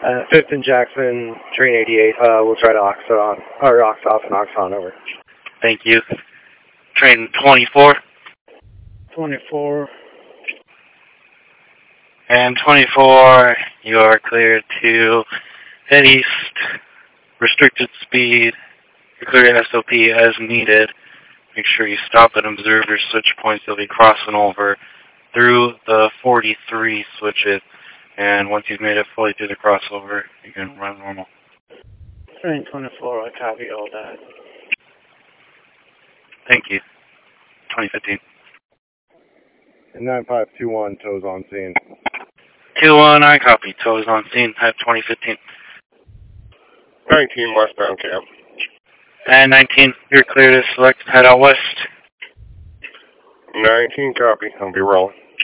5th and Jackson, train 88. We'll try to ox off and ox on, over. Thank you. Train 24. 24. And 24, you are cleared to head east, restricted speed, clear SOP as needed. Make sure you stop and observe your switch points. You'll be crossing over through the 43 switches. And once you've made it fully through the crossover, you can run normal. Train 24, I copy all that. Thank you. 2015. 9521, tows on scene. 2-1, I copy. Tows on scene. Have 2015. 19 westbound cab. And 19, you're clear to select head out west. 19 copy. I'll be rolling.